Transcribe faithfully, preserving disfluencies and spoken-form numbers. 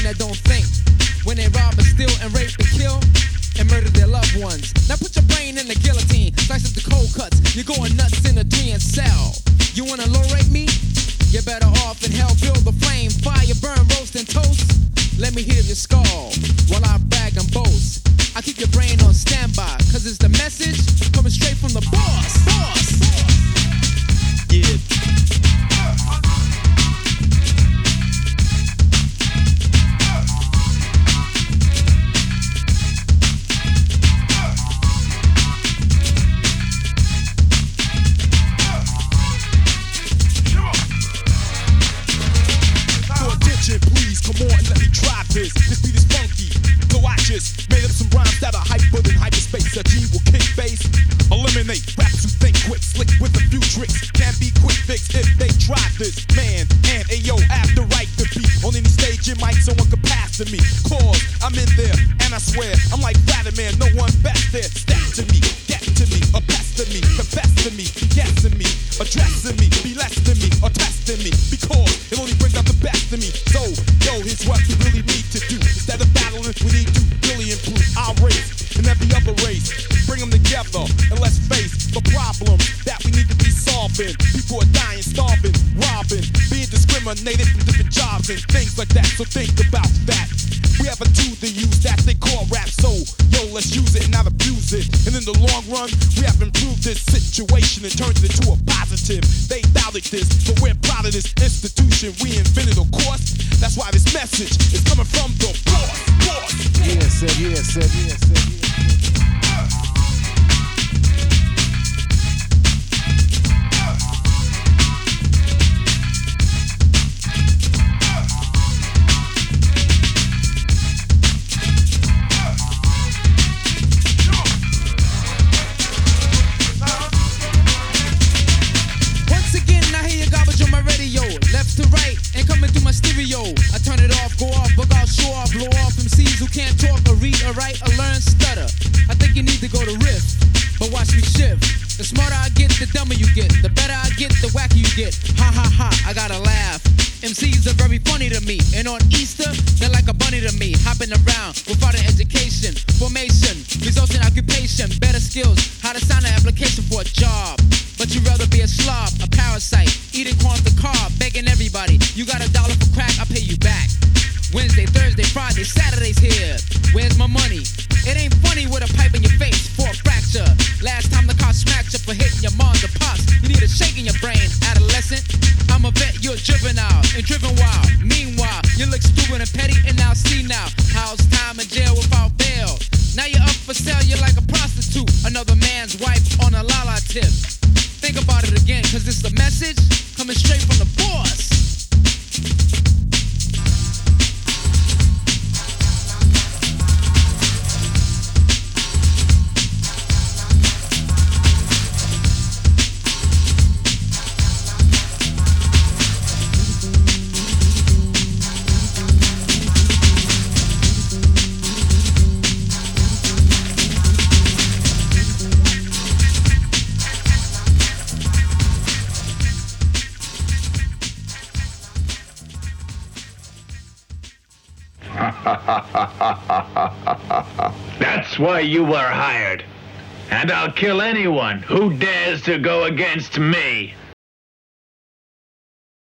that don't think. When they rob and steal and rape and kill and murder their loved ones. Now put your brain in the guillotine, slice up the cold cuts. You're going nuts in a three and cell. You wanna low rate me? You're better off in hell. Build the flame, fire, burn, roast and toast. Let me hear your skull while I brag and boast. I keep your brain on standby, cause it's the message coming straight from the boss. Boss. Yeah. Please, come on, let me try this. This beat is funky, so I just made up some rhymes that are hyper than hyperspace. A G will kick bass, eliminate raps who think quick, slick with a few tricks. Can't be quick fix if they try this. Man, and ayo, after write the beat. On any stage, it might someone could pass to me. Cause I'm in there, and I swear, I'm like Vladimir, no one best there. Step to me, get to me, or pest to me, confess to me, guessing me, addressing me, be less than me, or testing me. Because it only brings out the best in me. So, yo, here's what we really need to do. Instead of battling, we need to really improve our race and every other race. Bring them together and let's face the problems that we need to be solving. People are dying, starving, robbing, being discriminated from different jobs and things like that. So think about that. We have a tool to use that they call rap. So, yo, let's use it and not abuse it. And in the long run, we have improved this situation and turned it into a positive. They doubted this, but we're proud of this institution we invented, of course. That's why this message is coming from the boss, boss. Yeah, said, yeah, said, yeah, said, yeah. Once again, I hear your garbage on my radio. Left to right and coming through my stereo. I turn it off, go off, bug off, show off, blow off M Cs who can't talk or read or write or learn stutter. I think you need to go to riff, but watch me shift. The smarter I get, the dumber you get. The better I get, the wacky you get. Ha ha ha, I gotta laugh. M Cs are very funny to me, and on Easter, they're like a bunny to me. Hopping around without an education, formation, results in occupation, better skills, how to sign an application for a job. But you'd rather be a slob, a parasite, eating corn the carb, begging everybody. You got a dollar for crack, I'll pay you back. Wednesday, Thursday, Friday, Saturday's here. Where's my money? It ain't funny with a pipe in your face for a fracture. Last time the car smacked you for hitting your mom's or pops. You need a shake in your brain, adolescent. I'm a vet, you're a juvenile and driven wild. Meanwhile, you look stupid and petty and now see now. How's time in jail without bail? Now you're up for sale, you're like a prostitute. Another man's wife on a la-la tip. Think about it again, cause it's the message coming straight from the boss. That's why you were hired. And I'll kill anyone who dares to go against me.